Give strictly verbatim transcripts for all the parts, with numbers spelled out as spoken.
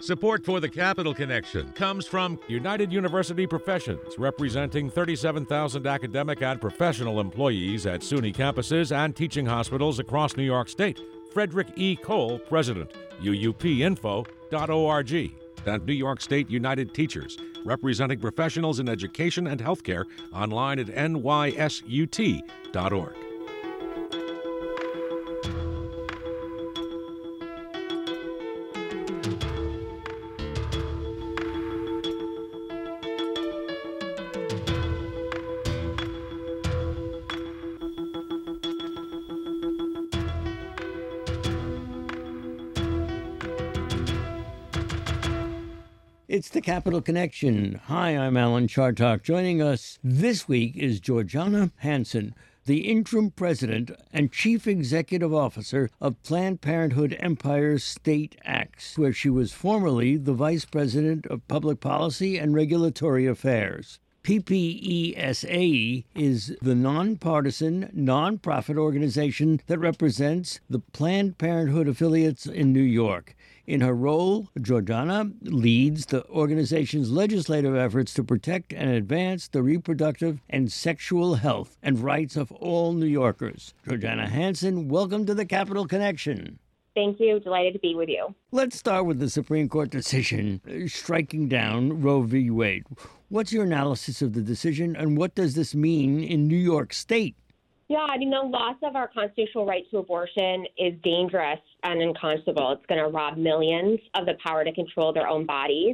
Support for the Capital Connection comes from United University Professions, representing thirty-seven thousand academic and professional employees at SUNY campuses and teaching hospitals across New York State. Frederick E. Cole, President, U U P info dot org. And New York State United Teachers, representing professionals in education and healthcare, online at N Y S U T dot org. It's the Capital Connection. Hi, I'm Alan Chartock. Joining us this week is Georgiana Hansen, the interim president and chief executive officer of Planned Parenthood Empire State Acts, where she was formerly the vice president of public policy and regulatory affairs. P P E S A is the nonpartisan, nonprofit organization that represents the Planned Parenthood affiliates in New York. In her role, Georgiana leads the organization's legislative efforts to protect and advance the reproductive and sexual health and rights of all New Yorkers. Georgiana Hansen, welcome to the Capital Connection. Thank you. Delighted to be with you. Let's start with the Supreme Court decision striking down Roe v. Wade. What's your analysis of the decision, and what does this mean in New York State? Yeah, I mean, the loss of our constitutional right to abortion is dangerous and unconscionable. It's going to rob millions of the power to control their own bodies.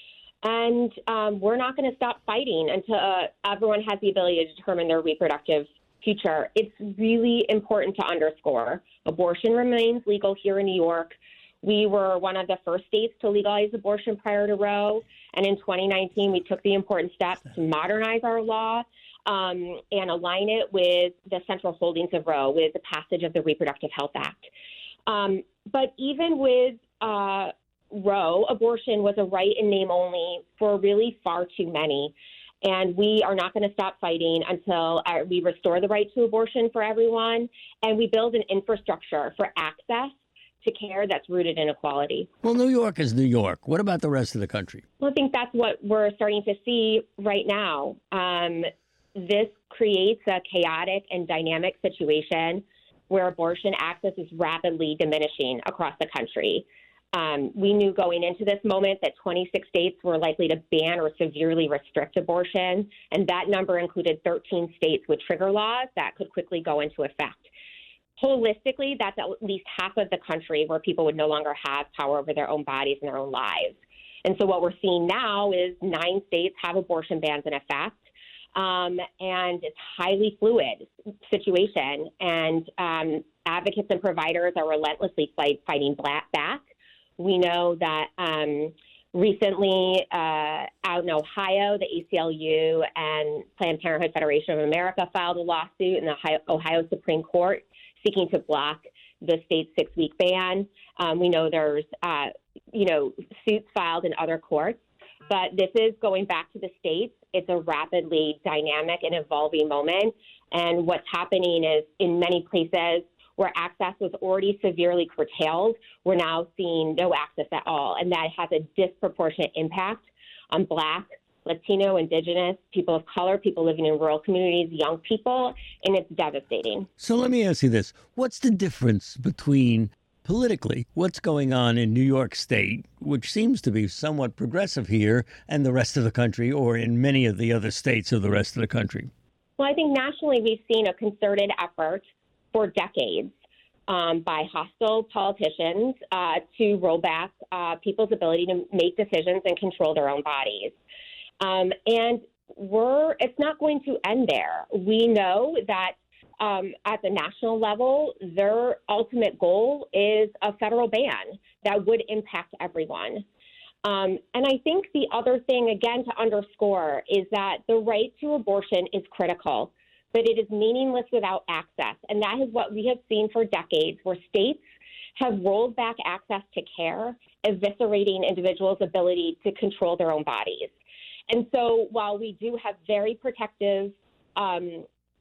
And um, we're not going to stop fighting until uh, everyone has the ability to determine their reproductive future. It's really important to underscore abortion remains legal here in New York. We were one of the first states to legalize abortion prior to Roe. And in twenty nineteen, we took the important steps to modernize our law um, and align it with the central holdings of Roe, with the passage of the Reproductive Health Act. Um, but even with uh, Roe, abortion was a right in name only for really far too many. And we are not going to stop fighting until uh, we restore the right to abortion for everyone and we build an infrastructure for access to care that's rooted in equality. Well, New York is New York. What about the rest of the country? Well, I think that's what we're starting to see right now. Um, this creates a chaotic and dynamic situation where abortion access is rapidly diminishing across the country. Um, we knew going into this moment that twenty-six states were likely to ban or severely restrict abortion, and that number included thirteen states with trigger laws that could quickly go into effect. Holistically, that's at least half of the country where people would no longer have power over their own bodies and their own lives. And so what we're seeing now is nine states have abortion bans in effect, um, and it's a highly fluid situation, and um, advocates and providers are relentlessly fight, fighting back. We know that um, recently uh, out in Ohio, the A C L U and Planned Parenthood Federation of America filed a lawsuit in the Ohio, Ohio Supreme Court seeking to block the state's six-week ban. Um, we know there's, uh, you know, suits filed in other courts, but this is going back to the states. It's a rapidly dynamic and evolving moment, and what's happening is in many places where access was already severely curtailed, we're now seeing no access at all. And that has a disproportionate impact on Black, Latino, Indigenous, people of color, people living in rural communities, young people, and it's devastating. So let me ask you this. What's the difference between politically what's going on in New York State, which seems to be somewhat progressive here, and the rest of the country, or in many of the other states of the rest of the country? Well, I think nationally we've seen a concerted effort for decades um, by hostile politicians uh, to roll back uh, people's ability to make decisions and control their own bodies. Um, and we're it's not going to end there. We know that um, at the national level, their ultimate goal is a federal ban that would impact everyone. Um, and I think the other thing, again, to underscore is that the right to abortion is critical, but it is meaningless without access. And that is what we have seen for decades, where states have rolled back access to care, eviscerating individuals' ability to control their own bodies. And so while we do have very protective um,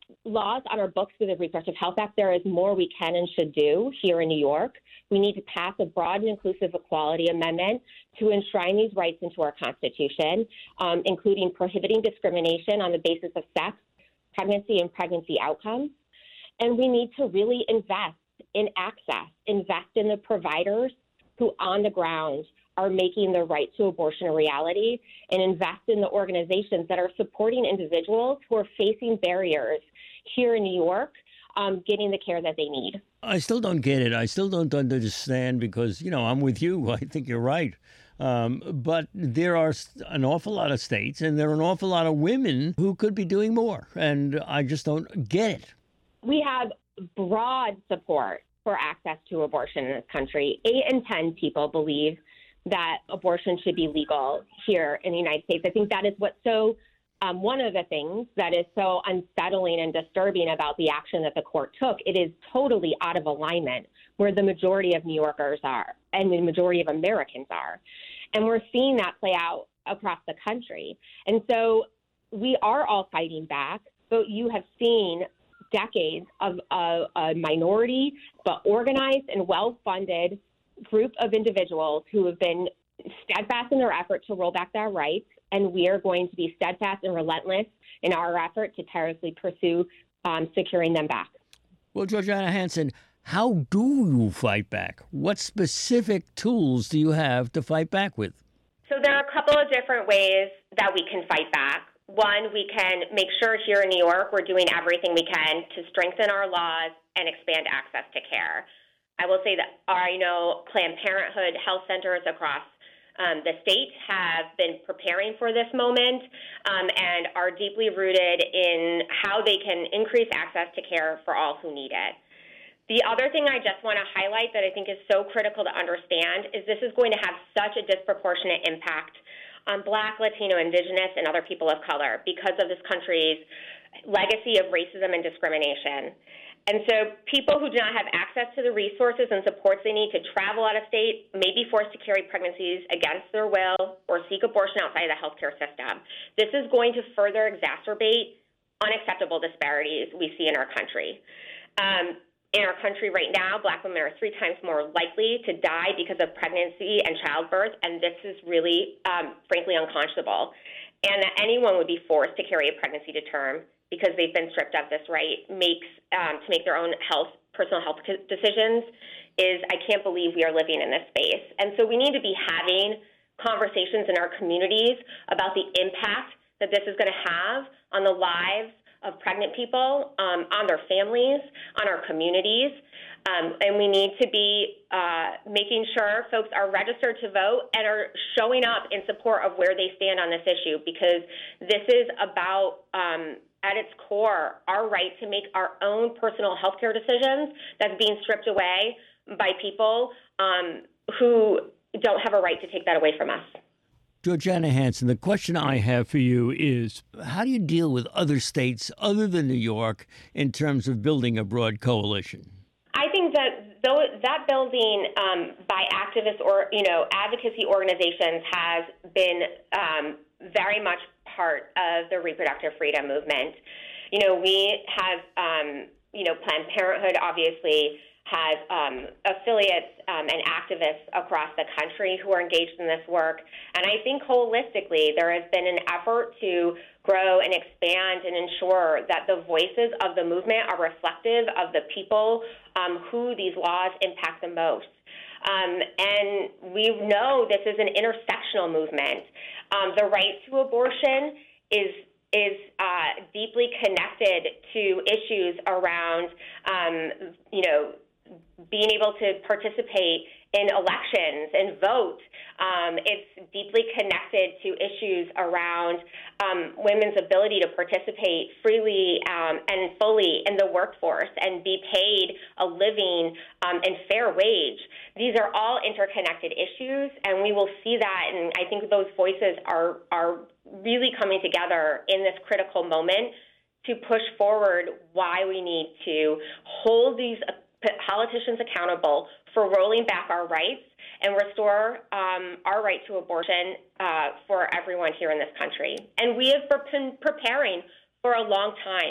laws on our books through the Reproductive Health Act, there is more we can and should do here in New York. We need to pass a broad and inclusive equality amendment to enshrine these rights into our Constitution, um, including prohibiting discrimination on the basis of sex, pregnancy, and pregnancy outcomes. And we need to really invest in access, invest in the providers who on the ground are making the right to abortion a reality, and invest in the organizations that are supporting individuals who are facing barriers here in New York, um, getting the care that they need. I still don't get it. I still don't understand because, you know, I'm with you. I think you're right. Um, but there are an awful lot of states and there are an awful lot of women who could be doing more. And I just don't get it. We have broad support for access to abortion in this country. Eight in ten people believe that abortion should be legal here in the United States. I think that is what's so Um, one of the things that is so unsettling and disturbing about the action that the court took, it is totally out of alignment where the majority of New Yorkers are and the majority of Americans are. And we're seeing that play out across the country. And so we are all fighting back, but you have seen decades of a, a minority but organized and well-funded group of individuals who have been steadfast in their effort to roll back their rights, and we are going to be steadfast and relentless in our effort to tirelessly pursue um, securing them back. Well, Georgiana Hanson, how do you fight back? What specific tools do you have to fight back with? So there are a couple of different ways that we can fight back. One, we can make sure here in New York we're doing everything we can to strengthen our laws and expand access to care. I will say that I know Planned Parenthood health centers across Um, the state have been preparing for this moment um, and are deeply rooted in how they can increase access to care for all who need it. The other thing I just want to highlight that I think is so critical to understand is this is going to have such a disproportionate impact on Black, Latino, Indigenous, and other people of color because of this country's legacy of racism and discrimination. And so people who do not have access to the resources and supports they need to travel out of state may be forced to carry pregnancies against their will or seek abortion outside of the healthcare system. This is going to further exacerbate unacceptable disparities we see in our country. Um, in our country right now, Black women are three times more likely to die because of pregnancy and childbirth, and this is really, um, frankly, unconscionable. And that anyone would be forced to carry a pregnancy to term because they've been stripped of this right makes um, to make their own health, personal health decisions is I can't believe we are living in this space. And so we need to be having conversations in our communities about the impact that this is going to have on the lives of pregnant people, um, on their families, on our communities. Um, and we need to be uh, making sure folks are registered to vote and are showing up in support of where they stand on this issue, because this is about, um, at its core, our right to make our own personal health care decisions that's being stripped away by people um, who don't have a right to take that away from us. Georgiana Hanson, the question I have for you is, how do you deal with other states other than New York in terms of building a broad coalition? I think that though that building um, by activists or, you know, advocacy organizations has been um, very much part of the reproductive freedom movement. You know, we have, um, you know, Planned Parenthood obviously has um, affiliates um, and activists across the country who are engaged in this work. And I think holistically there has been an effort to grow and expand and ensure that the voices of the movement are reflective of the people um, who these laws impact the most. Um, and we know this is an intersectional movement. Um, the right to abortion is is uh, deeply connected to issues around, um, you know, being able to participate in elections and vote. Um, it's deeply connected to issues around um, women's ability to participate freely um, and fully in the workforce and be paid a living um, and fair wage. These are all interconnected issues, and we will see that, and I think those voices are, are really coming together in this critical moment to push forward why we need to hold these politicians accountable for rolling back our rights and restore um, our right to abortion uh, for everyone here in this country. And we have been preparing for a long time.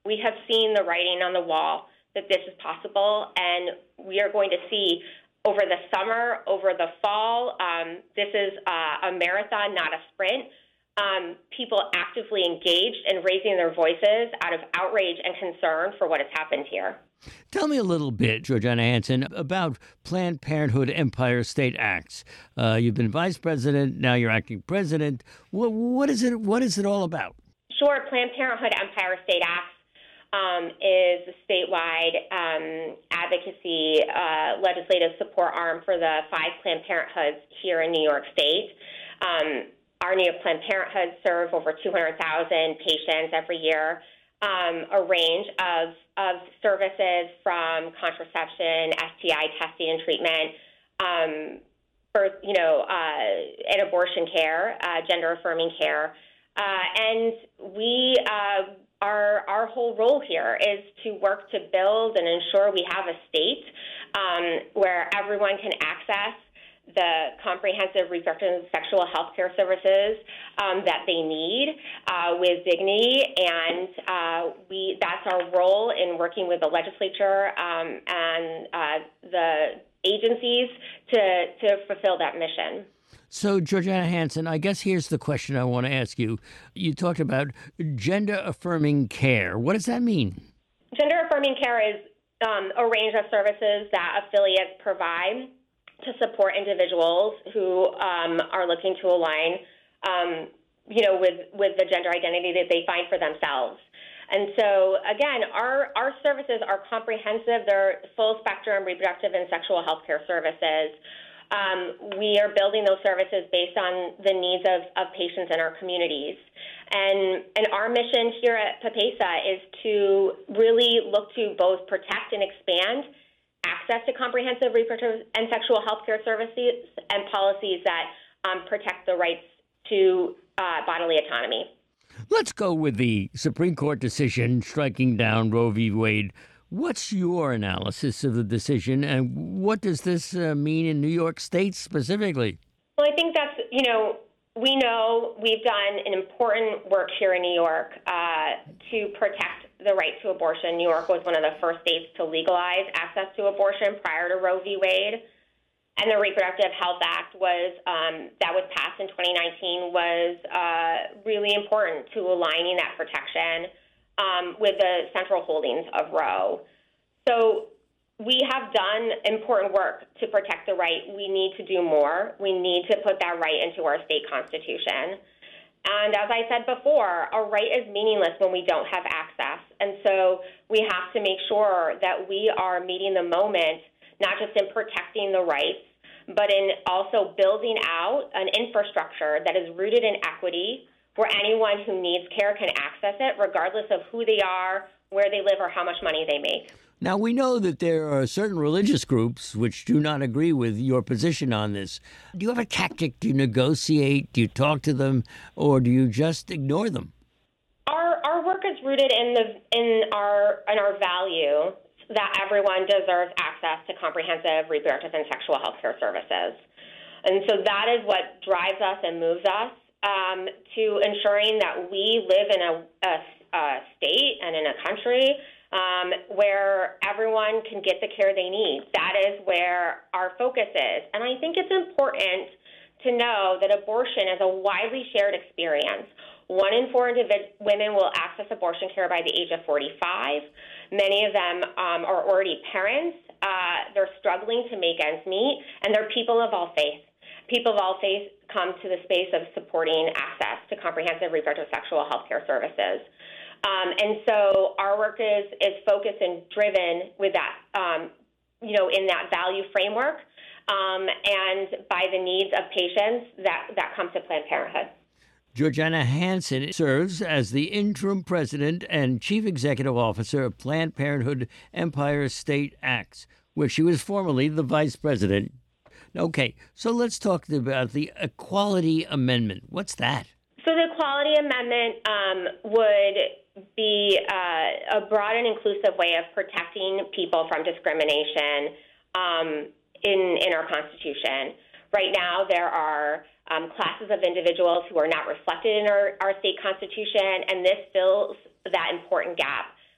We have seen the writing on the wall that this is possible, and we are going to see over the summer, over the fall, um, this is uh, a marathon, not a sprint, um, people actively engaged and raising their voices out of outrage and concern for what has happened here. Tell me a little bit, Georgiana Hansen, about Planned Parenthood Empire State Acts. Uh, you've been vice president, now you're acting president. What, what is it? What is it all about? Sure. Planned Parenthood Empire State Acts um, is a statewide um, advocacy uh, legislative support arm for the five Planned Parenthoods here in New York State. Um, our New York Planned Parenthood serve over two hundred thousand patients every year. Um, a range of, of services from contraception, S T I testing and treatment, um, birth, you know, uh, and abortion care, uh, gender-affirming care. Uh, and we, uh, our, our whole role here is to work to build and ensure we have a state um, where everyone can access the comprehensive reproductive and sexual health care services um, that they need uh, with dignity. And uh, we that's our role in working with the legislature um, and uh, the agencies to, to fulfill that mission. So, Georgiana Hansen, I guess here's the question I want to ask you. You talked about gender-affirming care. What does that mean? Gender-affirming care is um, a range of services that affiliates provide to support individuals who um, are looking to align, um, you know, with, with the gender identity that they find for themselves. And so, again, our, our services are comprehensive. They're full spectrum reproductive and sexual health care services. Um, we are building those services based on the needs of, of patients in our communities. And, and our mission here at PAPESA is to really look to both protect and expand access to comprehensive reproductive and sexual health care services and policies that um, protect the rights to uh, bodily autonomy. Let's go with the Supreme Court decision striking down Roe v. Wade. What's your analysis of the decision, and what does this uh, mean in New York State specifically? Well, I think that's, you know, we know we've done an important work here in New York uh, to protect the right to abortion. New York was one of the first states to legalize access to abortion prior to Roe v. Wade. And the Reproductive Health Act was um, that was passed in twenty nineteen was uh, really important to aligning that protection um, with the central holdings of Roe. So we have done important work to protect the right. We need to do more. We need to put that right into our state constitution. And as I said before, a right is meaningless when we don't have access. And so we have to make sure that we are meeting the moment, not just in protecting the rights, but in also building out an infrastructure that is rooted in equity, where anyone who needs care can access it, regardless of who they are, where they live, or how much money they make. Now, we know that there are certain religious groups which do not agree with your position on this. Do you have a tactic? Do you negotiate? Do you talk to them? Or do you just ignore them? Our our work is rooted in the in our in our value that everyone deserves access to comprehensive reproductive and sexual health care services. And so that is what drives us and moves us um, to ensuring that we live in a, a, a state and in a country Um, where everyone can get the care they need. That is where our focus is. And I think it's important to know that abortion is a widely shared experience. One in four individ- women will access abortion care by the age of forty-five. Many of them um, are already parents. Uh, they're struggling to make ends meet, and they're people of all faiths. People of all faiths come to the space of supporting access to comprehensive reproductive sexual health care services. Um, and so our work is, is focused and driven with that, um, you know, in that value framework um, and by the needs of patients that, that come to Planned Parenthood. Georgiana Hansen serves as the interim president and chief executive officer of Planned Parenthood Empire State Acts, where she was formerly the vice president. Okay, so let's talk about the Equality Amendment. What's that? So the Equality Amendment um, would be uh, a broad and inclusive way of protecting people from discrimination um, in, in our Constitution. Right now, there are um, classes of individuals who are not reflected in our, our state constitution, and this fills that important gap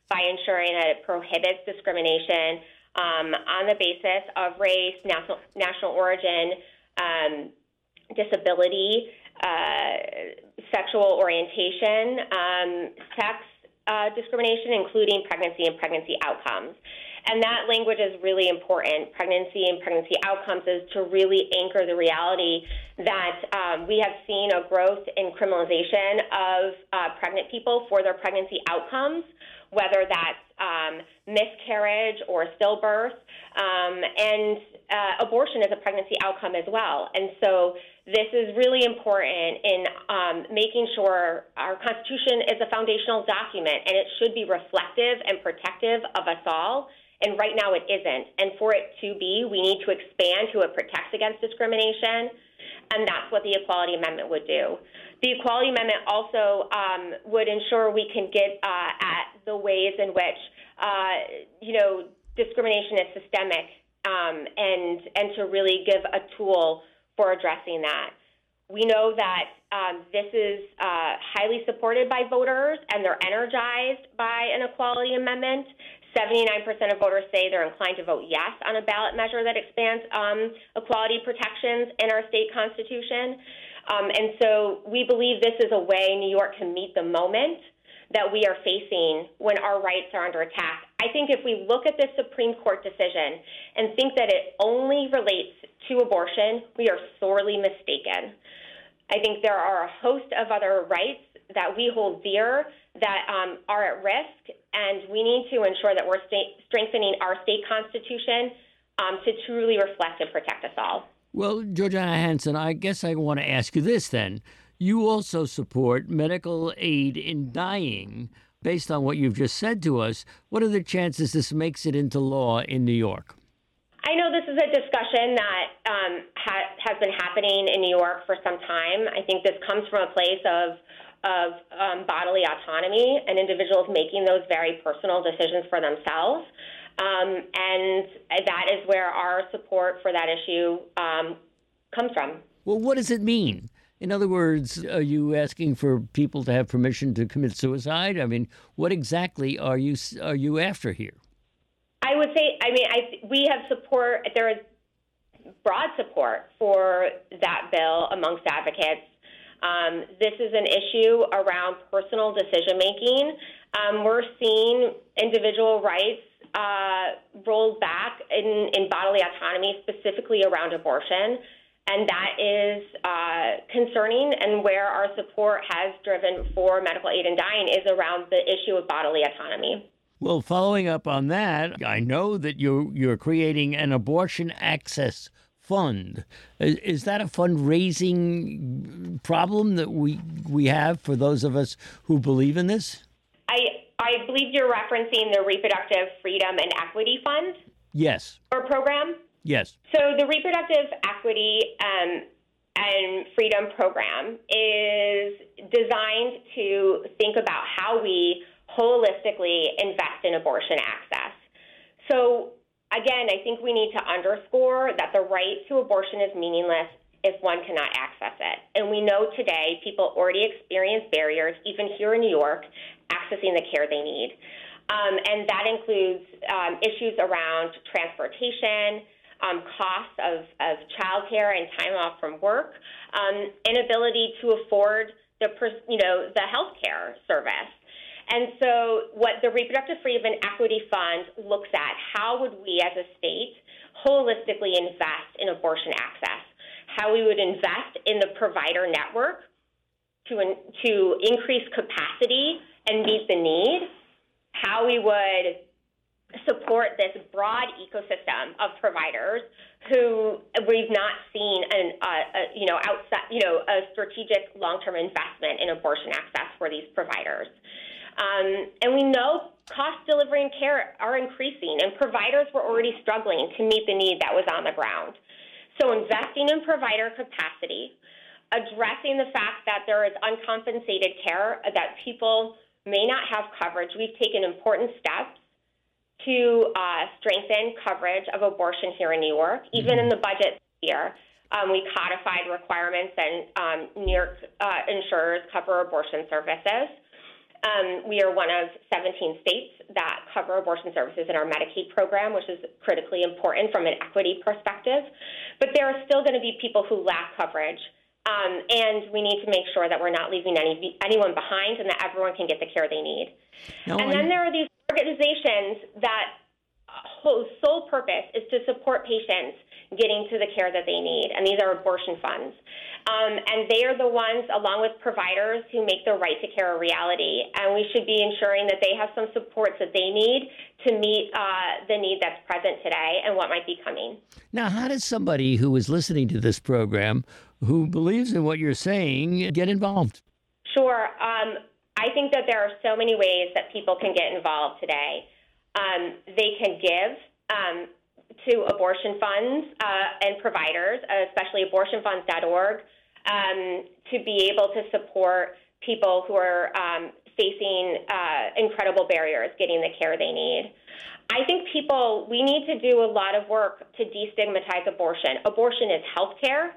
by ensuring that it prohibits discrimination um, on the basis of race, national, national origin, um, disability, uh, sexual orientation, um, sex uh, discrimination, including pregnancy and pregnancy outcomes. And that language is really important. Pregnancy and pregnancy outcomes is to really anchor the reality that um, we have seen a growth in criminalization of uh, pregnant people for their pregnancy outcomes, whether that's um, miscarriage or stillbirth. Um, and uh, abortion is a pregnancy outcome as well. And so this is really important in um, making sure our Constitution is a foundational document, and it should be reflective and protective of us all. And right now it isn't. And for it to be, we need to expand to it protects against discrimination, and that's what the Equality Amendment would do. The Equality Amendment also um, would ensure we can get uh, at the ways in which, uh, you know, discrimination is systemic, um, and, and to really give a tool for addressing that. We know that um, this is uh, highly supported by voters, and they're energized by an Equality Amendment. seventy-nine percent of voters say they're inclined to vote yes on a ballot measure that expands um, equality protections in our state constitution. Um, and so we believe this is a way New York can meet the moment that we are facing when our rights are under attack. I think if we look at this Supreme Court decision and think that it only relates to abortion, we are sorely mistaken. I think there are a host of other rights that we hold dear that um, are at risk, and we need to ensure that we're sta- strengthening our state constitution um, to truly reflect and protect us all. Well, Georgiana Hanson, I guess I want to ask you this then. You also support medical aid in dying. Based on what you've just said to us, what are the chances this makes it into law in New York? I know this is a discussion that um, ha- has been happening in New York for some time. I think this comes from a place of of um, bodily autonomy and individuals making those very personal decisions for themselves. Um, and that is where our support for that issue um, comes from. Well, what does it mean? In other words, are you asking for people to have permission to commit suicide? I mean, what exactly are you are you after here? I would say, I mean, I, we have support, there is broad support for that bill amongst advocates. Um, this is an issue around personal decision-making. Um, we're seeing individual rights uh, rolled back in, in bodily autonomy, specifically around abortion, and that is uh, concerning, and where our support has driven for medical aid in dying is around the issue of bodily autonomy. Well, following up on that, I know that you're, you're creating an abortion access fund. Is that a fundraising problem that we we have for those of us who believe in this? I I believe you're referencing the Reproductive Freedom and Equity Fund? Yes. Or program? Yes. So the Reproductive Equity um, and Freedom Program is designed to think about how we holistically invest in abortion access. So again, I think we need to underscore that the right to abortion is meaningless if one cannot access it. And we know today people already experience barriers, even here in New York, accessing the care they need. Um, and that includes um, issues around transportation, um, costs of, of childcare and time off from work, um, inability to afford the, you know, the health care service. And so what the Reproductive Freedom and Equity Fund looks at, how would we as a state holistically invest in abortion access, how we would invest in the provider network to, to increase capacity and meet the need, how we would support this broad ecosystem of providers who we've not seen an, uh, a, you know, outside, you know, a strategic long-term investment in abortion access for these providers. Um, and we know cost delivery and care are increasing, and providers were already struggling to meet the need that was on the ground. So investing in provider capacity, addressing the fact that there is uncompensated care, that people may not have coverage. We've taken important steps to uh, strengthen coverage of abortion here in New York. Even in the budget this year, um, we codified requirements, and um, New York uh, insurers cover abortion services. Um, we are one of seventeen states that cover abortion services in our Medicaid program, which is critically important from an equity perspective. But there are still going to be people who lack coverage, um, and we need to make sure that we're not leaving any, anyone behind and that everyone can get the care they need. No, and then there are these organizations that whose sole purpose is to support patients getting to the care that they need, and these are abortion funds. Um, and they are the ones, along with providers, who make the right to care a reality. And we should be ensuring that they have some supports that they need to meet uh, the need that's present today and what might be coming. Now, how does somebody who is listening to this program, who believes in what you're saying, get involved? Sure. Um, I think that there are so many ways that people can get involved today. Um, they can give um, to abortion funds uh, and providers, especially abortion funds dot org, um, to be able to support people who are um, facing uh, incredible barriers getting the care they need. I think people, we need to do a lot of work to destigmatize abortion. Abortion is health care.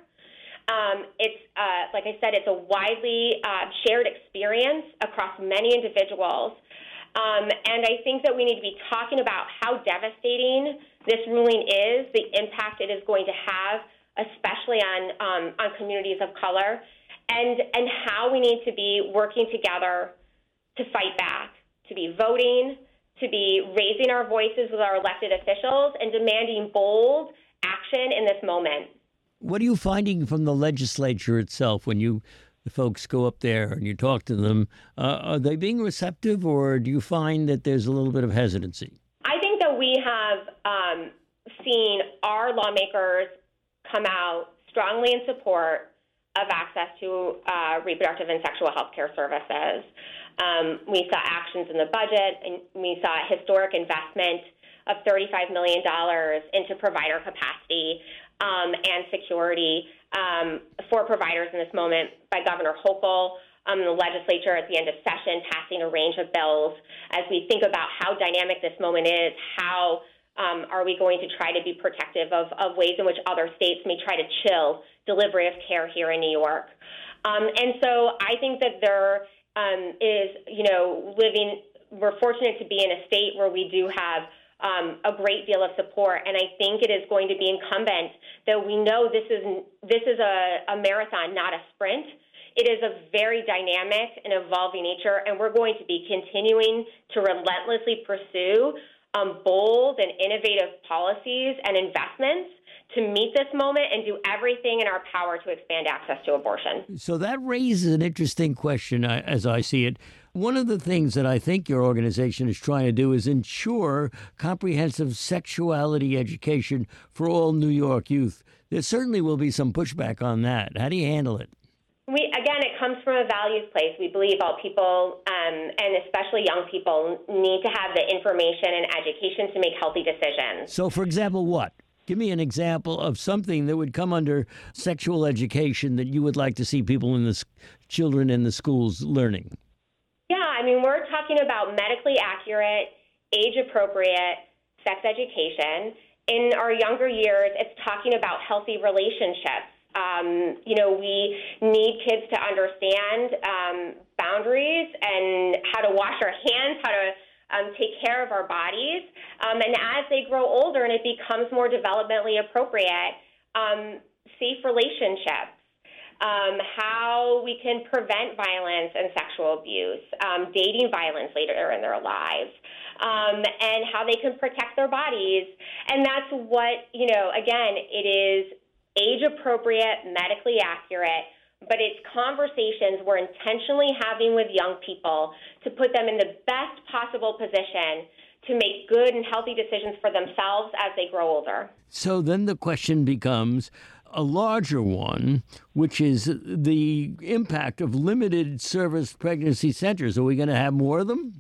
Um, it's, uh, like I said, it's a widely uh, shared experience across many individuals. Um, and I think that we need to be talking about how devastating this ruling is, the impact it is going to have, especially on um, on communities of color, and and how we need to be working together to fight back, to be voting, to be raising our voices with our elected officials, and demanding bold action in this moment. What are you finding from the legislature itself when you the folks go up there and you talk to them? Uh, are they being receptive, or do you find that there's a little bit of hesitancy? I think that we have um, seen our lawmakers come out strongly in support of access to uh, reproductive and sexual health care services. Um, we saw actions in the budget, and we saw a historic investment of thirty-five million dollars into provider capacity um, and security um, for providers in this moment by Governor Hochul. Um, the legislature at the end of session passing a range of bills as we think about how dynamic this moment is, how um, are we going to try to be protective of, of ways in which other states may try to chill delivery of care here in New York. Um, and so I think that there um, is, you know, living, we're fortunate to be in a state where we do have um, a great deal of support, and I think it is going to be incumbent that we know this is, this is a, a marathon, not a sprint. It is a very dynamic and evolving nature, and we're going to be continuing to relentlessly pursue um, bold and innovative policies and investments to meet this moment and do everything in our power to expand access to abortion. So that raises an interesting question uh, as I see it. One of the things that I think your organization is trying to do is ensure comprehensive sexuality education for all New York youth. There certainly will be some pushback on that. How do you handle it? We, again, it comes from a values place. We believe all people, um, and especially young people, need to have the information and education to make healthy decisions. So, for example, what? Give me an example of something that would come under sexual education that you would like to see people in the children in the schools learning. Yeah, I mean, we're talking about medically accurate, age-appropriate sex education. In our younger years, it's talking about healthy relationships. Um, you know, we need kids to understand um, boundaries and how to wash our hands, how to um, take care of our bodies. Um, and as they grow older and it becomes more developmentally appropriate, um, safe relationships, um, how we can prevent violence and sexual abuse, um, dating violence later in their lives, um, and how they can protect their bodies. And that's what, you know, again, it is age-appropriate, medically accurate, but it's conversations we're intentionally having with young people to put them in the best possible position to make good and healthy decisions for themselves as they grow older. So then the question becomes a larger one, which is the impact of limited service pregnancy centers. Are we going to have more of them?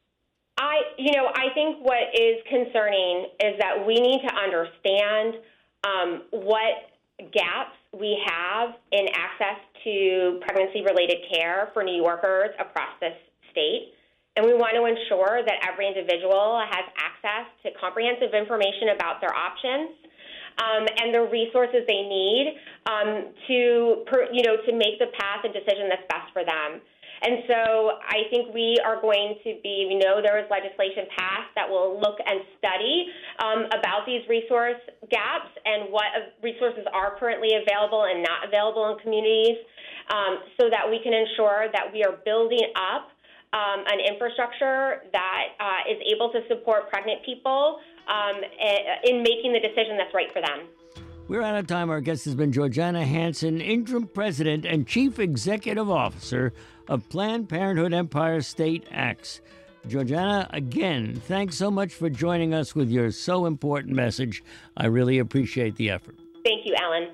I, you know, I think what is concerning is that we need to understand um, what gaps we have in access to pregnancy-related care for New Yorkers across this state. And we want to ensure that every individual has access to comprehensive information about their options um, and the resources they need um, to, per, you know, to make the path and decision that's best for them. And so I think we are going to be, we know there is legislation passed that will look and study um, about these resource gaps and what resources are currently available and not available in communities, um, so that we can ensure that we are building up um, an infrastructure that uh, is able to support pregnant people um, in making the decision that's right for them. We're out of time. Our guest has been Georgiana Hansen, Interim President and Chief Executive Officer of Planned Parenthood Empire State Axe. Georgiana, again, thanks so much for joining us with your so important message. I really appreciate the effort. Thank you, Alan.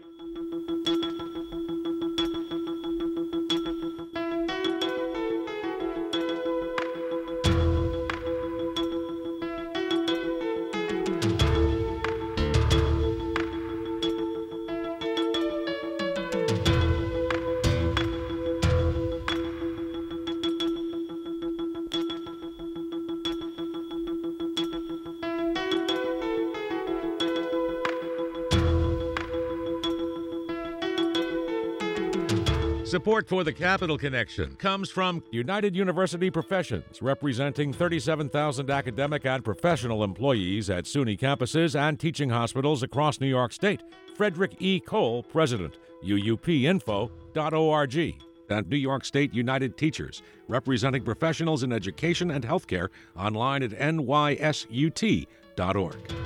Support for the Capital Connection comes from United University Professions, representing thirty-seven thousand academic and professional employees at SUNY campuses and teaching hospitals across New York State. Frederick E. Cole, President, U U P info dot org. And New York State United Teachers, representing professionals in education and healthcare, online at N Y S U T dot org.